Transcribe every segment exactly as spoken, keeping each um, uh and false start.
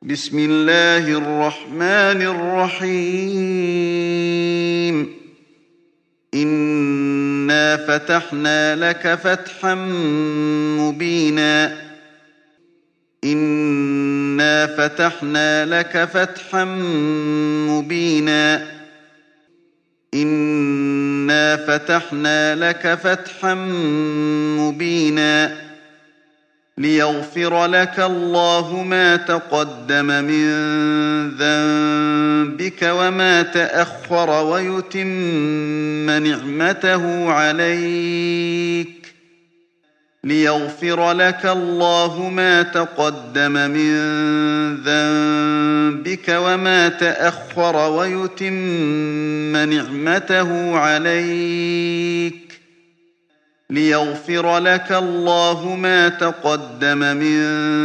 بسم الله الرحمن الرحيم إنا فتحنا لك فتحا مبينا إنا فتحنا لك فتحا مبينا إنا فتحنا لك فتحا مبينا ليغفر لك الله ما تقدم من ذنبك وما تأخر ويتم نعمته عليك ليغفر لك الله ما تقدم من ذنبك وما تأخر ويتم نعمته عليك ليغفر لك الله ما تقدم من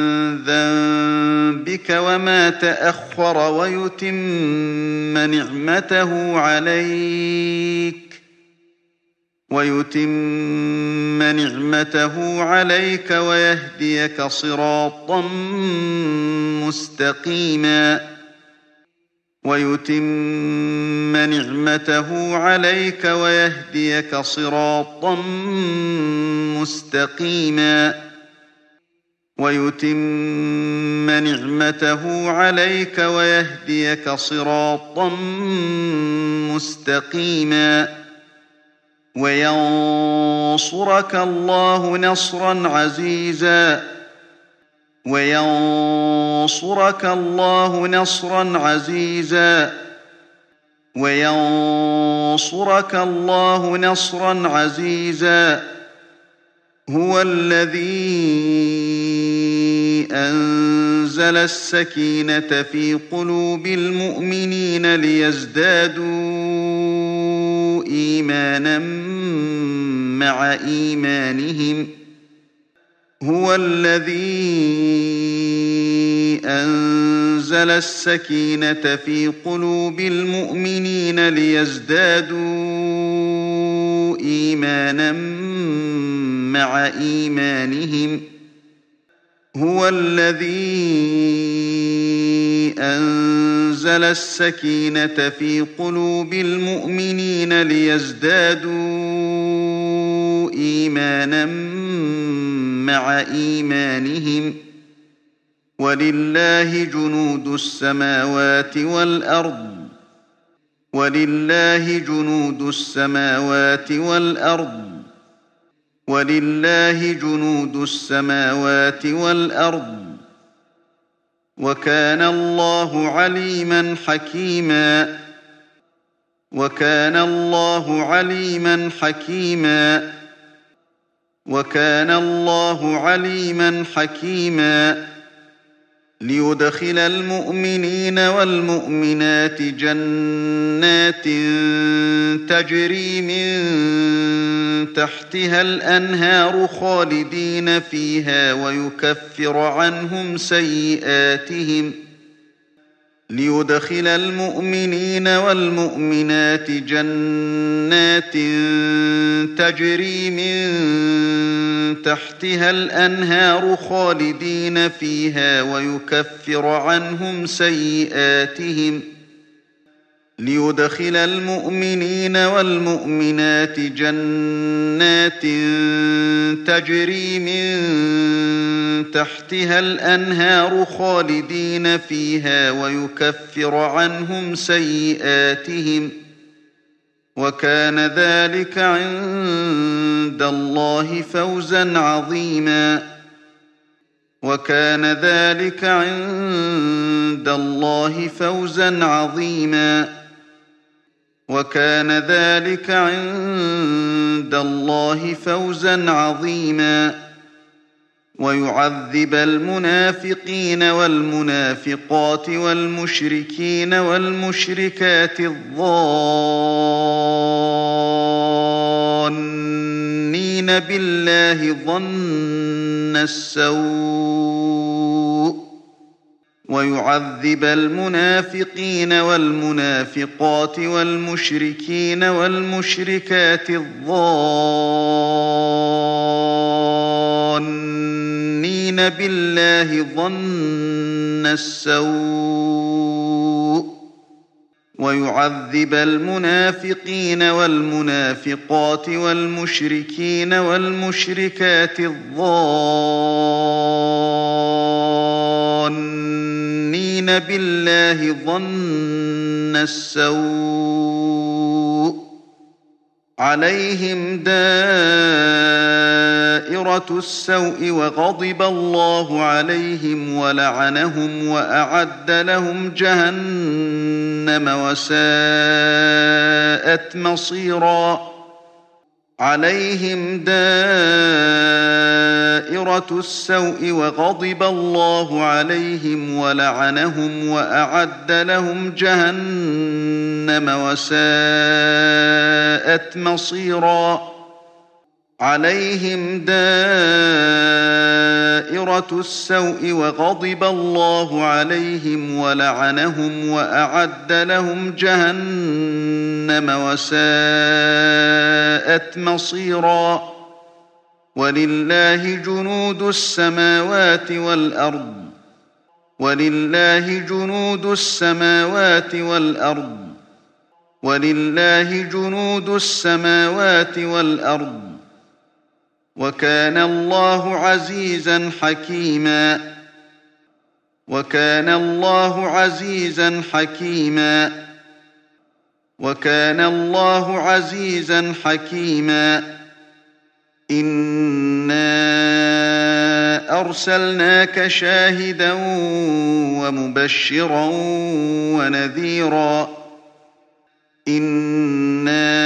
ذنبك وما تأخر ويتم نعمته عليك ويتم نعمته عليك ويهديك صراطا مستقيما ويتم نعمته عليك ويهديك صراطا مستقيما ويتم نعمته عليك ويهديك صراطا مستقيما وينصرك الله نصرا عزيزا وينصرك الله نصرا عزيزا وينصرك الله نصرا عزيزا هو الذي أنزل السكينة في قلوب المؤمنين ليزدادوا إيمانا مع إيمانهم هو الذي أنزل السكينة في قلوب المؤمنين ليزدادوا إيمانا مع إيمانهم هو الذي أنزل السكينة في قلوب المؤمنين ليزدادوا إيمانا مع إيمانهم ولله جنود السماوات والأرض ولله جنود السماوات والأرض ولله جنود السماوات والأرض وكان الله عليما حكيما وكان الله عليما حكيما وكان الله عليما حكيما ليدخل المؤمنين والمؤمنات جنات تجري من تحتها الأنهار خالدين فيها ويكفر عنهم سيئاتهم ليدخل المؤمنين والمؤمنات جنات تجري من تحتها الأنهار خالدين فيها ويكفر عنهم سيئاتهم ليدخل المؤمنين والمؤمنات جنات تجري من تحتها الأنهار خالدين فيها ويكفر عنهم سيئاتهم وكان ذلك عند الله فوزا عظيما وكان ذلك عند الله فوزا عظيما وكان ذلك عند الله فوزا عظيما ويعذب المنافقين والمنافقات والمشركين والمشركات الظانين بالله ظن السوء ويعذب المنافقين والمنافقات والمشركين والمشركات الظانين بالله ظن السوء ويعذب المنافقين والمنافقات والمشركين والمشركات الظانين بالله ظن السوء عليهم دائرة السوء وغضب الله عليهم ولعنهم وأعد لهم جهنم وساءت مصيرا عليهم دائرة السوء وغضب الله عليهم ولعنهم وأعد لهم جهنم وساءت مصيرا عليهم دائرة السوء وغضب الله عليهم ولعنهم وأعد لهم جهنم وساءت مصيرا ولله جنود السماوات والأرض ولله جنود السماوات والأرض ولله جنود السماوات والأرض وكان الله عزيزا حكيما وكان الله عزيزا حكيما وكان الله عزيزا حكيما إنا أرسلناك شاهدا ومبشرا ونذيرا إنا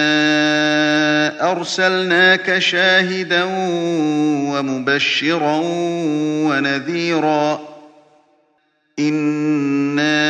أرسلناك شاهدا ومبشرا ونذيرا إنا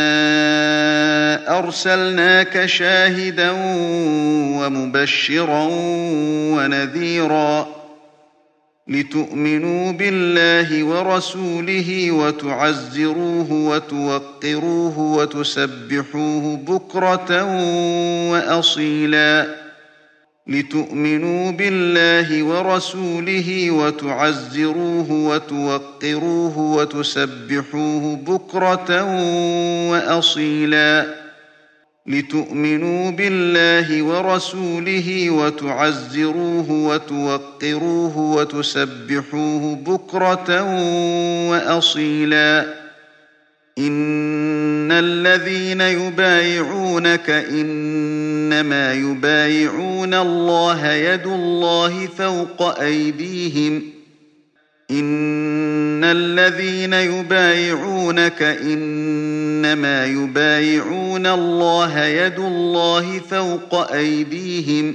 أرسلناك شاهدا ومبشرا ونذيرا لتؤمنوا بالله ورسوله وتعزروه وتوقروه وتسبحوه بكرة وأصيلا لتؤمنوا بالله ورسوله وتعزروه وتوقروه وتسبحوه بكرة وأصيلا لتؤمنوا بالله ورسوله وتعزروه وتوقروه وتسبحوه بكرة وأصيلا إن الذين يبايعونك إنما يبايعون الله يد الله فوق أيديهم إن الذين يبايعونك إنما يبايعون الله يد الله فوق أيديهم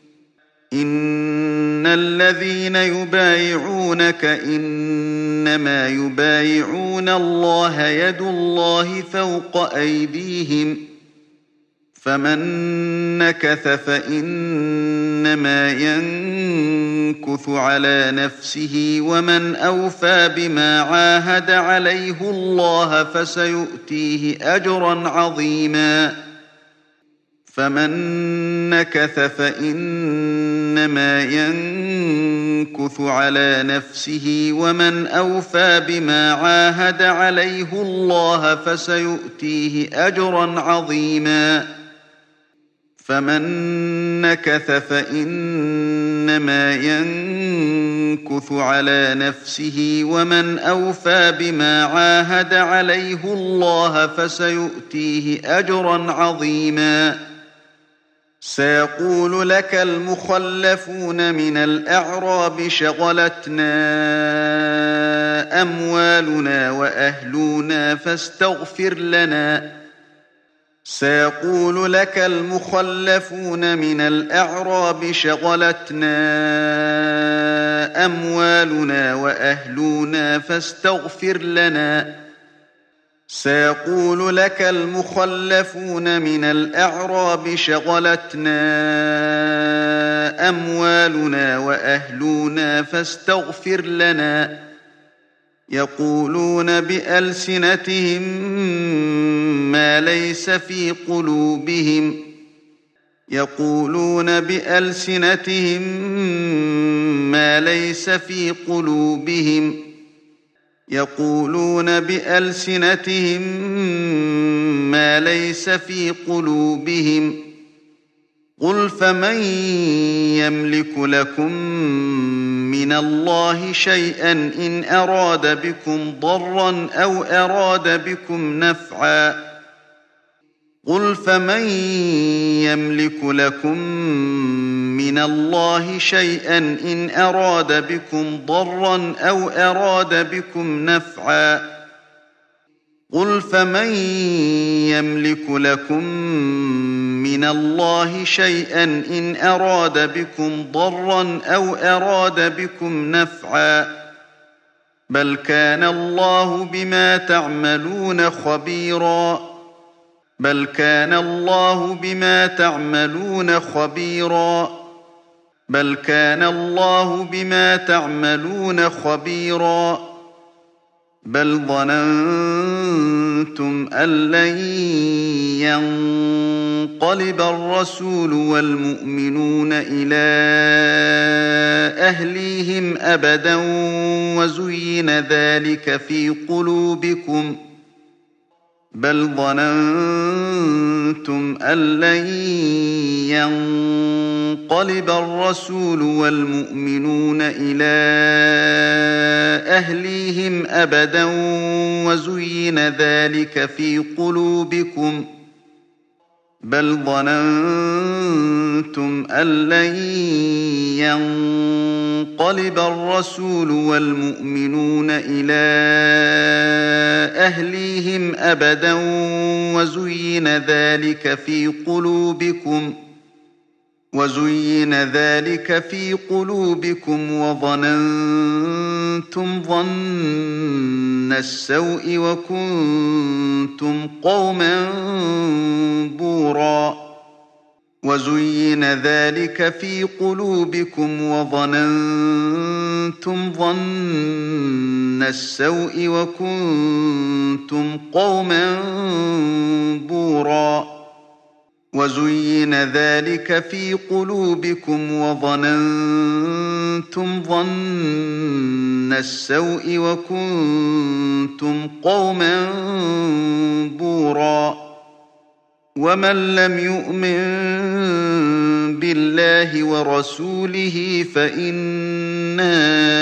إن الذين يبايعونك إنما يبايعون الله يد الله فوق أيديهم فمن نكث فإنما ينكث على نفسه ومن أوفى بما عاهد عليه الله فسيؤتيه أجرا عظيما فمن نكث فإنما ينكث على نفسه ومن أوفى بما عاهد عليه الله فسيؤتيه أجرا عظيما فمن نكث فإنما ينكث على نفسه ومن أوفى بما عاهد عليه الله فسيؤتيه أجرا عظيما سيقول لك المخلفون من الأعراب شغلتنا أموالنا وأهلنا فاستغفر لنا سيقول لك المخلفون من الأعراب شغلتنا أموالنا وأهلنا فاستغفر لنا سيقول لك المخلفون من الأعراب شغلتنا أموالنا وأهلنا فاستغفر لنا يقولون بألسنتهم ما ليس في قلوبهم يقولون بألسنتهم ما ليس في قلوبهم يقولون بألسنتهم ما ليس في قلوبهم. قل فمن يملك لكم من الله شيئا إن أراد بكم ضرا أو أراد بكم نفعا. قل فمن يملك لكم من الله شيئا إن أراد بكم ضرا أو أراد بكم نفعا. قل فمن يملك لكم من الله شيئا إن أراد بكم ضرا أو أراد بكم نفعا. بل كان الله بما تعملون خبيرا. بل كان الله بما تعملون خبيرا. بل كان الله بما تعملون خبيرا. بل ظننتم أن لن ينقلب الرسول والمؤمنون إلى أهليهم أبدا وزين ذلك في قلوبكم. بل ظننتم أن لن ينقلب الرسول والمؤمنون إلى أهليهم أبدا وزين ذلك في قلوبكم. بل ظننتم أن لن ينقلب الرسول والمؤمنون إلى أهليهم أبدا وزين ذلك في قلوبكم. وزين ذلك في قلوبكم وظننتم ظن السوء وكنتم قوما بورا. وزين ذلك في قلوبكم وظننتم ظن السوء وكنتم قوما بورا. وزين ذلك في قلوبكم وظننتم ظن السوء وكنتم قوما بورا. ومن لم يؤمن بالله ورسوله فإنا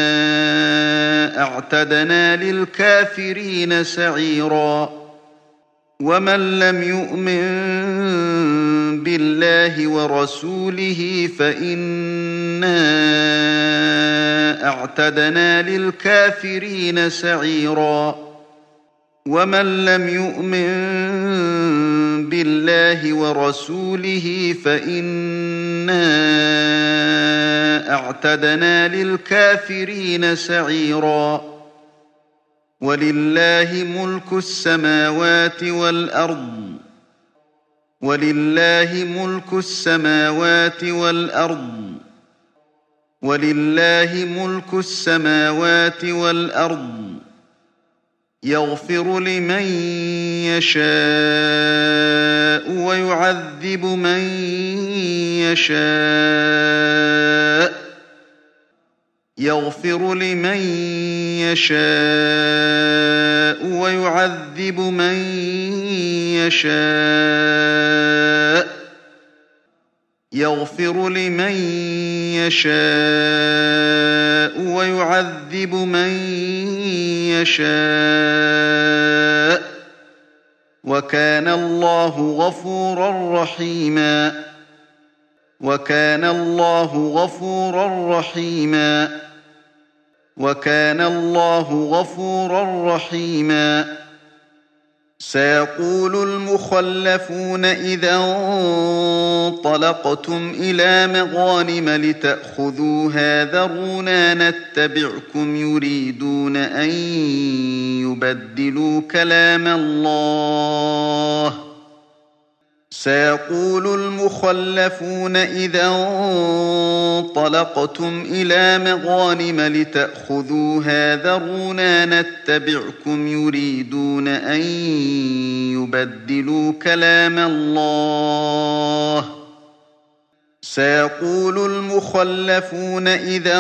أعتدنا للكافرين سعيرا. ومن لم يؤمن بالله ورسوله فإنا أعتدنا للكافرين سعيرا. ومن لم يؤمن بالله ورسوله فإنا أعتدنا للكافرين سعيرا. ولله ملك السماوات والأرض. ولله ملك السماوات والأرض. ولله ملك السماوات والأرض. يغفر لمن يشاء ويعذب من يشاء. يغفر لمن يشاء ويعذب من يشاء. يغفر لمن يشاء ويعذب من يشاء. وكان الله غفورا رحيما. وكان الله غفورا رحيما. وكان الله غفورا رحيما. سيقول المخلفون إذا انطلقتم إلى مغانم لتأخذوها ذرونا نتبعكم يريدون أن يبدلوا كلام الله. سيقول المخلفون إذا انطلقتم إلى مغانم لتأخذوها ذرونا نتبعكم يريدون أن يبدلوا كلام الله. سيقول المخلفون إذا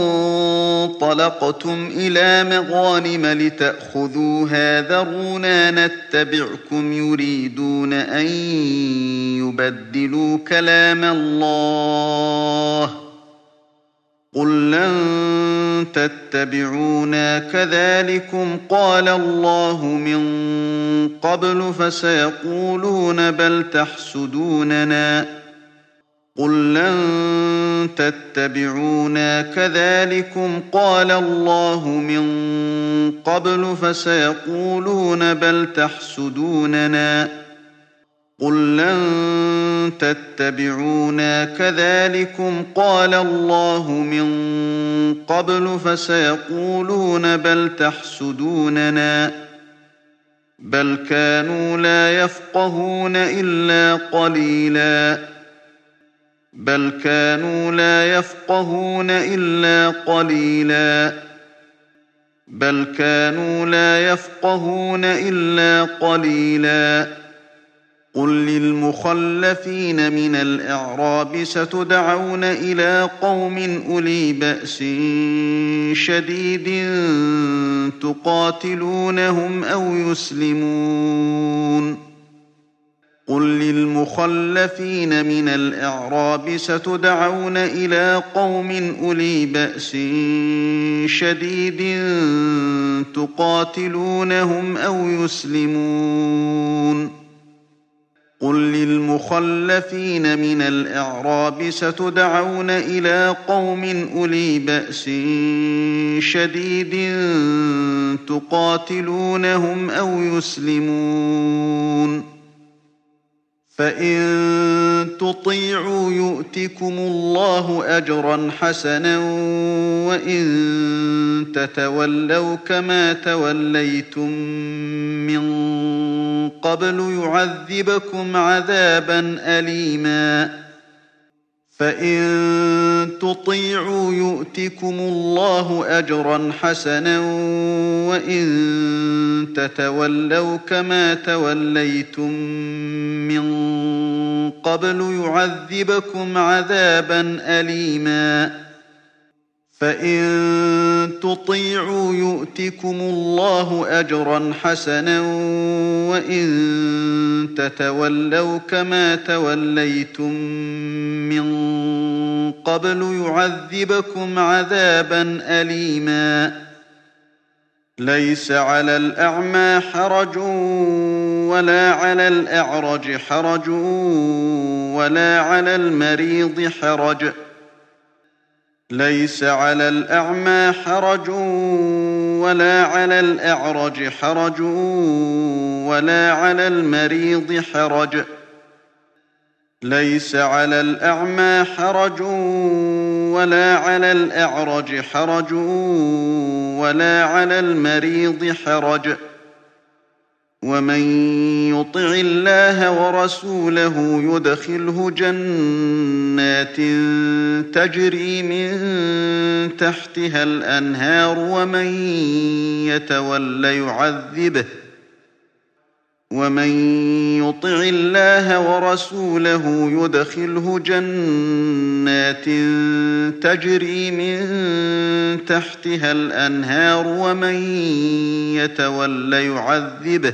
انطلقتم إلى مغانم لتأخذوها ذرونا نتبعكم يريدون أن يبدلوا كلام الله قل لن تتبعونا كذلكم قال الله من قبل فسيقولون بل تحسدوننا قل لن تتبعونا كذلكم قال الله من قبل فسيقولون بل تحسدوننا قل لن تتبعونا كذلكم قال الله من قبل فسيقولون بل تحسدوننا بل كانوا لا يفقهون إلا قليلا بل كانوا لا يفقهون إلا قليلا بل كانوا لا يفقهون إلا قليلا قل للمخلفين من الأعراب ستدعون إلى قوم أولي بأس شديد تقاتلونهم أو يسلمون قل للمخلفين من الأعراب ستدعون إلى قوم أولي بأس شديد تقاتلونهم أو يسلمون قل للمخلفين من الأعراب ستدعون إلى قوم أولي بأس شديد تقاتلونهم أو يسلمون فإن تطيعوا يؤتكم الله أجرا حسنا وإن تتولوا كما توليتم من قبل يعذبكم عذابا أليما فإن تطيعوا يؤتكم الله أجرا حسنا وإن تتولوا كما توليتم من قبل يعذبكم عذابا أليما فإن تطيعوا يؤتكم الله أجرا حسنا وإن تتولوا كما توليتم من قبل يعذبكم عذابا أليما ليس على الأعمى حرج ولا على الأعرج حرج ولا على المريض حرج ليس على الأعمى حرج ولا على الأعرج حرج ولا على المريض حرج ليس على الأعمى حرج ولا على الأعرج حرج ولا على المريض حرج ومن يطع الله ورسوله يدخله جنات تجري من تحتها الأنهار ومن يتول يعذبه ومن يطع الله ورسوله يدخله جنات تجري من تحتها الأنهار ومن يتول يعذبه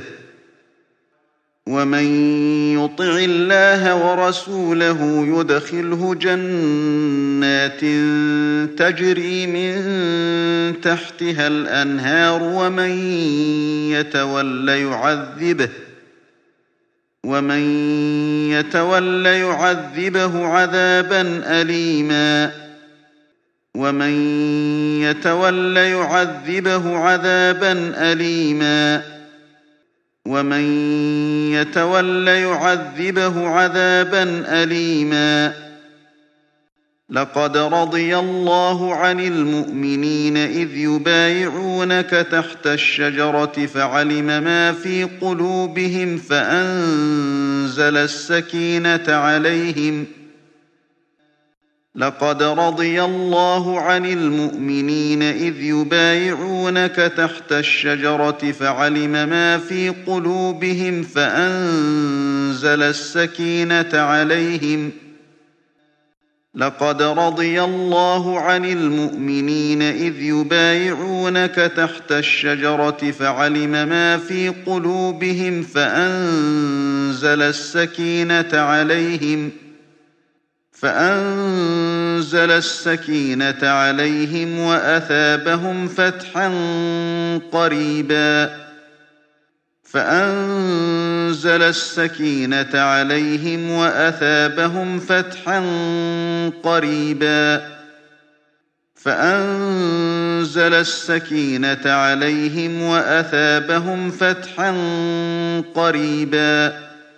ومن يطع الله ورسوله يدخله جنات تجري من تحتها الأنهار ومن يتول يعذبه ومن يتول يعذبه عذابا أليما ومن يتول يعذبه عذابا أليما ومن يتول يعذبه عذابا أليما لقد رضي الله عن المؤمنين إذ يبايعونك تحت الشجرة فعلم ما في قلوبهم فأنزل السكينة عليهم لقد رضي الله عن المؤمنين إذ يبايعونك تحت الشجرة فعلم ما في قلوبهم فأنزل السكينة عليهم لقد رضي الله عن المؤمنين إذ يبايعونك تحت الشجرة فعلم ما في قلوبهم فأنزل السكينة عليهم فأنزل السكينة عليهم وأثابهم فتحا قريبا فأنزل السكينة عليهم وأثابهم فتحا قريبا فأنزل السكينة عليهم وأثابهم فتحا قريبا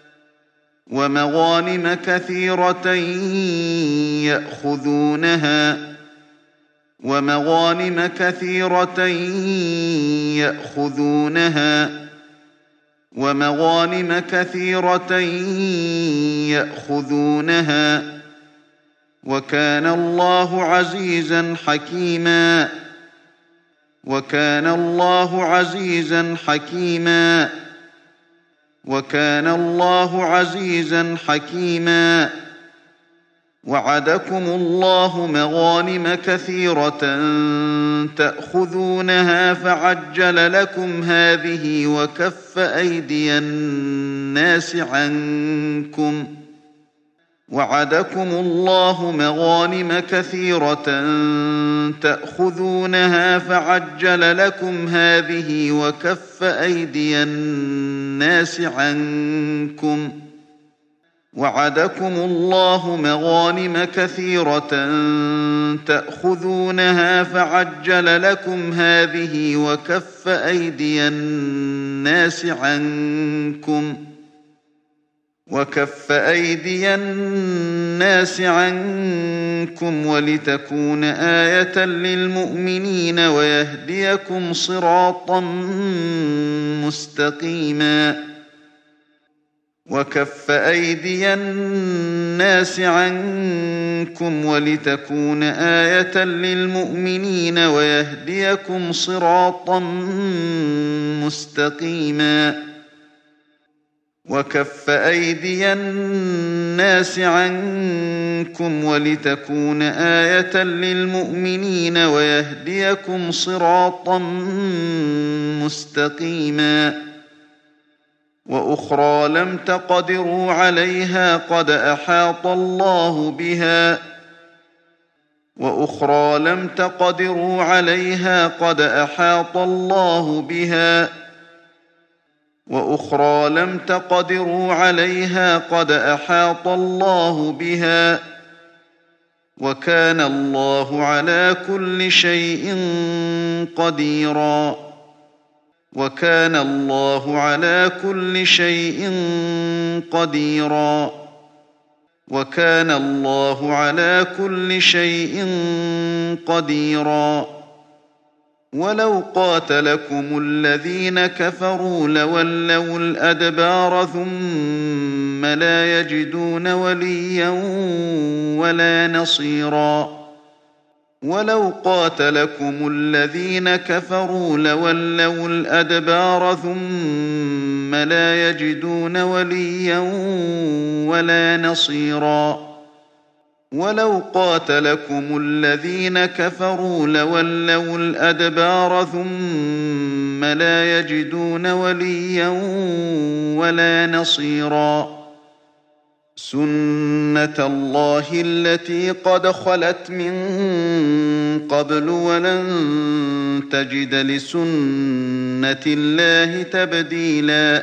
ومغانم كثيرة يأخذونها ومغانم كثيرة يأخذونها ومغانم كثيرة يأخذونها وكان الله عزيزا حكيما وكان الله عزيزا حكيما وكان الله عزيزا حكيما وعدكم الله مغانم كثيرة تأخذونها فعجل لكم هذه وكف أيدي الناس عنكم وعدكم الله مغانم كثيرة تأخذونها فعجل لكم هذه وكف أيدي الناس عنكم وعدكم الله مغانم كثيرة تأخذونها فعجل لكم هذه وكف أيدي الناس عنكم وكف أيدي الناس عنكم ولتكون آية للمؤمنين ويهديكم صراطا مستقيما وكف أيدي الناس عنكم ولتكون آية للمؤمنين ويهديكم صراطا مستقيما وكف أيدي الناس عنكم ولتكون آية للمؤمنين ويهديكم صراطا مستقيما وأخرى لم تقدروا عليها قد أحاط الله بها وأخرى لم تقدروا عليها قد أحاط الله بها وأخرى لم تقدروا عليها قد أحاط الله بها وكان الله على كل شيء قديرا وكان الله على كل شيء قديرا وكان الله على كل شيء قديرا ولو قاتلكم الذين كفروا لولوا الأدبار ثم لا يجدون وليا ولا نصيرا ولو قاتلكم الذين كفروا لولوا الأدبار ثم لا يجدون وليا ولا نصيرا ولو قاتلكم الذين كفروا لولوا الأدبار ثم لا يجدون وليا ولا نصيرا سنة الله التي قد خلت من قبل ولن تجد لسنة الله تبديلا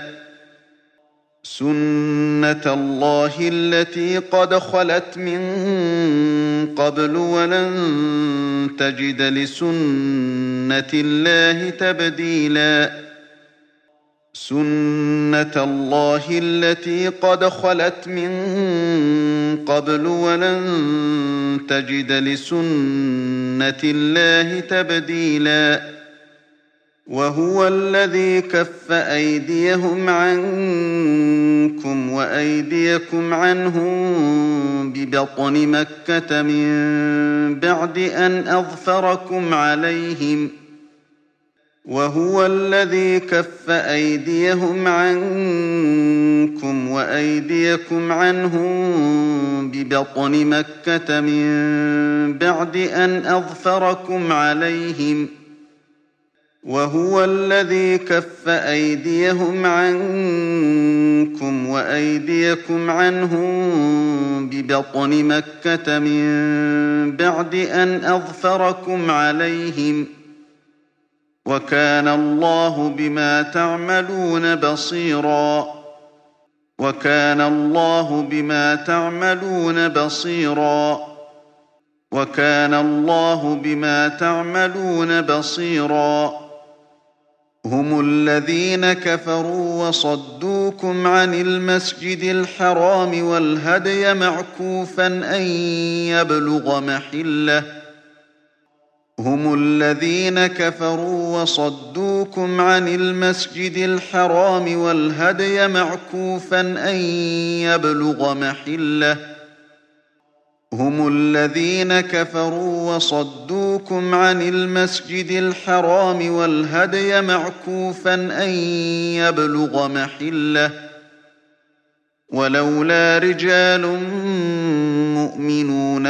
سنة الله التي قد خلت من قبل ولن تجد لسنة الله تبديلا سنة الله التي قد خلت من قبل ولن تجد لسنة الله تبديلا وهو الذي كف أيديهم عنكم وأيديكم عنهم ببطن مكة من بعد أن أظفركم عليهم وهو الذي كف أيديهم عنكم وأيديكم عنهم ببطن مكة من بعد أن أظفركم عليهم وهو الذي كف أيديهم عنكم وأيديكم عنهم ببطن مكة من بعد أن أظفركم عليهم وكان الله بما تعملون بصيرا وكان الله بما تعملون بصيرا وكان الله بما تعملون بصيرا هم الذين كفروا وصدوكم عن المسجد الحرام والهدي معكوفا أن يبلغ محله هم الذين كفروا وصدوكم عن المسجد الحرام والهدي معكوفا أن يبلغ محله هم الذين كفروا وصدوكم عن المسجد الحرام والهدي معكوفا أن يبلغ محله ولولا رجال مؤمنون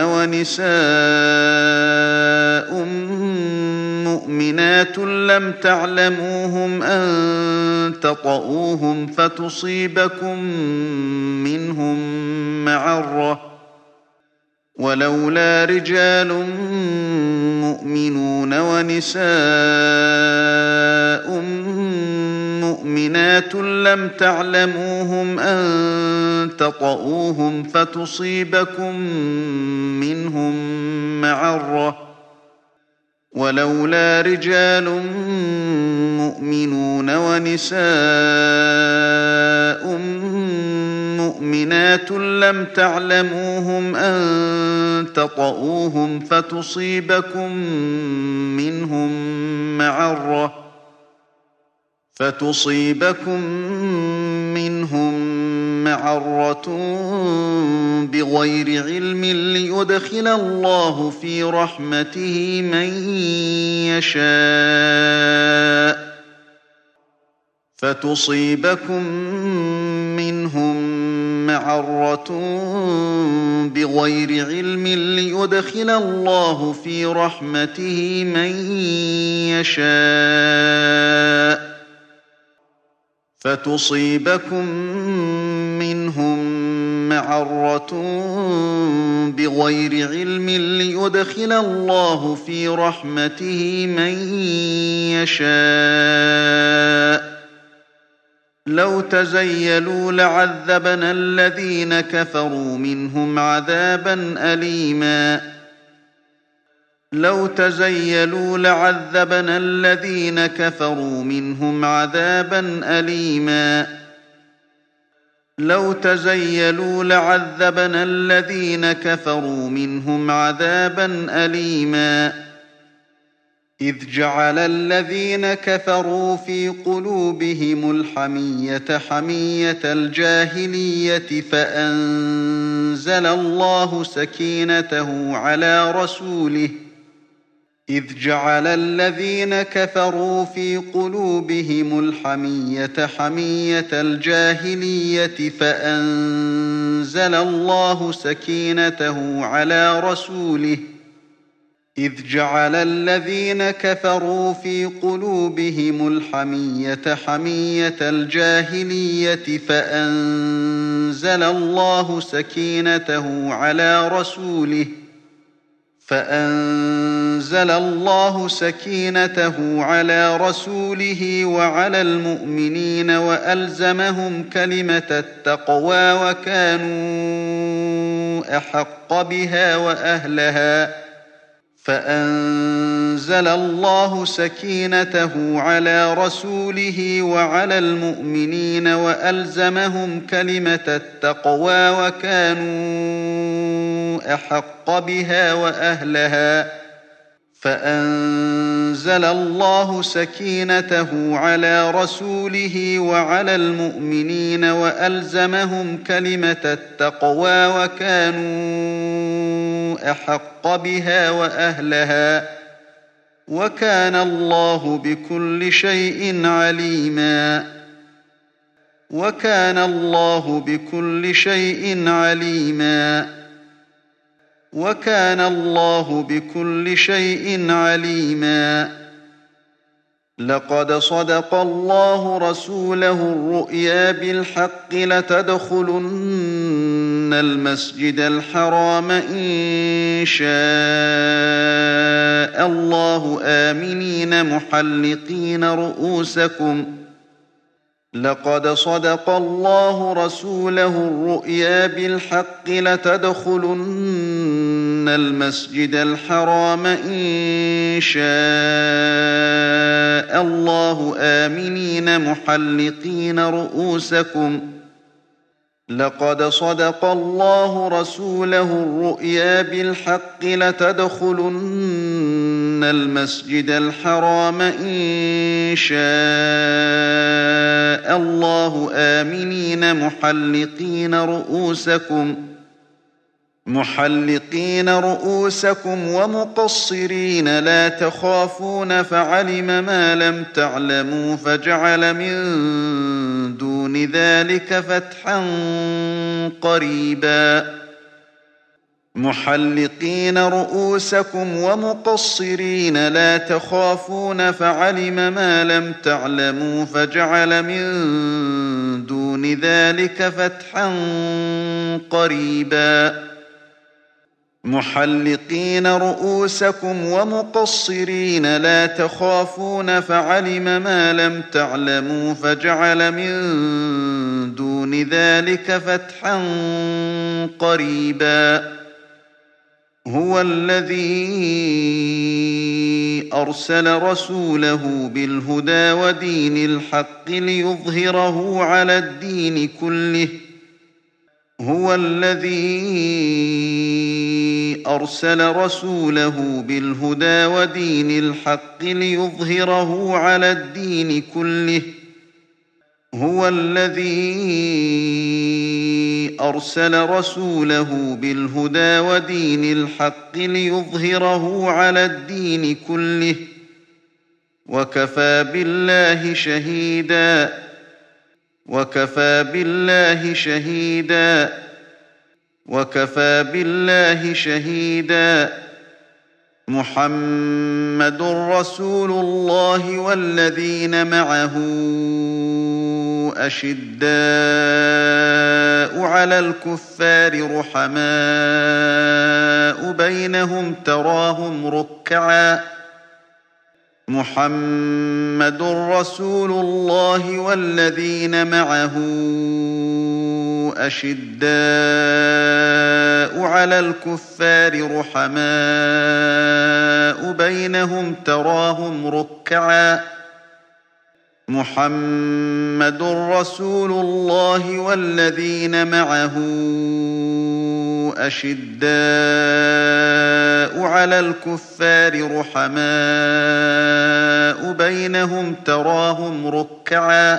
ونساء مؤمنات لم تعلموهم أن تطؤوهم فتصيبكم منهم معرة ولولا رجال مؤمنون ونساء مؤمنات لم تعلموهم أن تطؤوهم فتصيبكم منهم معرة ولولا رجال مؤمنون ونساء مؤمنات لم تعلموهم أن تطؤوهم فتصيبكم منهم معرة فتصيبكم منهم معرة بغير علم ليدخل الله في رحمته من يشاء فتصيبكم منهم معرة بغير علم ليدخل الله في رحمته من يشاء فتصيبكم منهم معرة بغير علم ليدخل الله في رحمته من يشاء لو تزيلوا لعذبنا الذين كفروا منهم عذابا أليما لو تزيلوا لعذبنا الذين كفروا منهم عذابا أليما لو تزيلوا لعذبنا الذين كفروا منهم عذابا أليما إذ جعل الذين كفروا في قلوبهم الحمية حمية الجاهلية فأنزل الله سكينته على رسوله إذ جعل الذين كفروا في قلوبهم الحمية حمية الجاهلية فأنزل الله سكينته على رسوله إذ جعل الذين كفروا في قلوبهم الحمية حمية الجاهلية فأنزل الله سكينته على رسوله فأنزل الله سكينته على رسوله وعلى المؤمنين وألزمهم كلمة التقوى وكانوا أحق بها وأهلها فأنزل الله سكينته على رسوله وعلى المؤمنين وألزمهم كلمة التقوى وكانوا أحق بها وأهلها فأنزل الله سكينته على رسوله وعلى المؤمنين وألزمهم كلمة التقوى وكانوا أحق بها وأهلها وكان الله بكل شيء عليما وكان الله بكل شيء عليما وكان الله بكل شيء عليما لقد صدق الله رسوله الرؤيا بالحق لتدخلن المسجد الحرام إن شاء الله آمنين محلقين رؤوسكم لقد صدق الله رسوله الرؤيا بالحق لتدخلن المسجد الحرام إن شاء الله آمنين محلقين رؤوسكم لقد صدق الله رسوله الرؤيا بالحق لتدخلن المسجد الحرام إن شاء الله آمنين محلقين رؤوسكم محلقين رؤوسكم ومقصرين لا تخافون فعلم ما لم تعلموا فجعل من دون ذلك فتحا قريبا محلقين رؤوسكم ومقصرين لا تخافون فعلم ما لم تعلموا فجعل من دون ذلك فتحا قريبا محلقين رؤوسكم ومقصرين لا تخافون فعلم ما لم تعلموا فجعل من دون ذلك فتحا قريبا هو الذي أرسل رسوله بالهدى ودين الحق ليظهره على الدين كله هو الذي أرسل رسوله بالهدى ودين الحق ليظهره على الدين كله هو الذي أرسل رسوله بالهدى ودين الحق ليظهره على الدين كله وكفى بالله شهيدا وكفى بالله شهيدا وكفى بالله شهيدا محمد رسول الله والذين معه أشداء على الكفار رحماء بينهم تراهم ركعا محمد رسول الله والذين معه أشداء على الكفار رحماء بينهم تراهم ركعا محمد رسول الله والذين معه أشداء على الكفار رحماء بينهم تراهم ركعا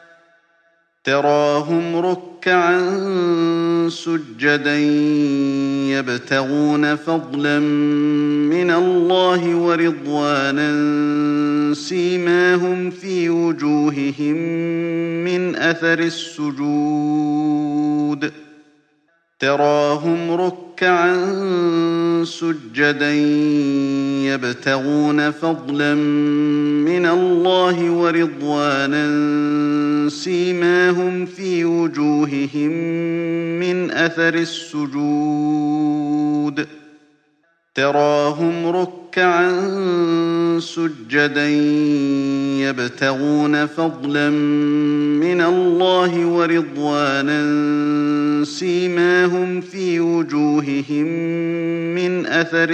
تراهم ركعا سجدا يبتغون فضلا من الله ورضوانا سيماهم في وجوههم من أثر السجود تراهم ركعا سجدا يبتغون فضلا من الله ورضوانا سيماهم في وجوههم من أثر السجود تراهم ركعا سجدا يبتغون فضلا من الله ورضوانا سيماهم في وجوههم من أثر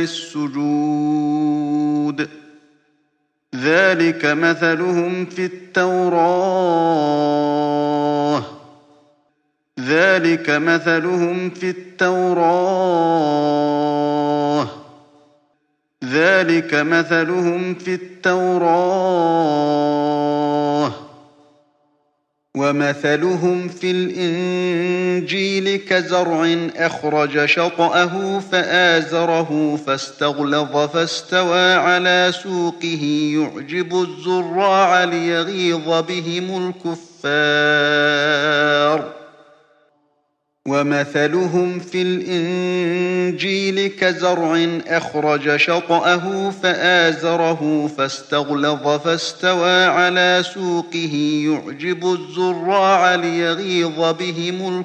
السجود ذلك مثلهم في التوراة ذلك مثلهم في التوراة ذلك مثلهم في التوراة ومثلهم في الإنجيل كزرع أخرج شطأه فآزره فاستغلظ فاستوى على سوقه يعجب الزراع ليغيظ بهم الكفار الكفار ومثلهم في الإنجيل كزرع أخرج شطأه فآزره فاستغلظ فاستوى على سوقه يعجب الزراع ليغيظ بهم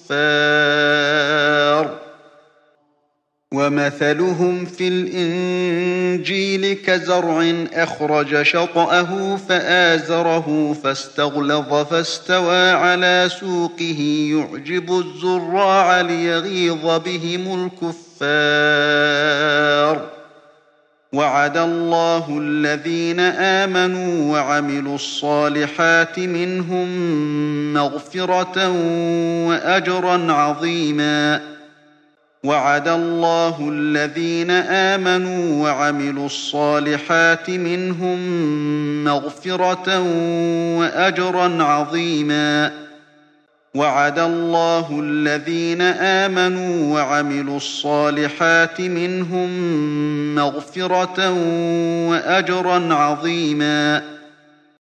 الكفار ومثلهم في الإنجيل كزرع أخرج شطأه فآزره فاستغلظ فاستوى على سوقه يعجب الزراع ليغيظ بهم الكفار وعد الله الذين آمنوا وعملوا الصالحات منهم مغفرة وأجرا عظيما وعد الله الذين آمنوا وعملوا الصالحات منهم مغفرة وأجرا عظيما وعد الله الذين آمنوا وعملوا الصالحات منهم مغفرة وأجرا عظيما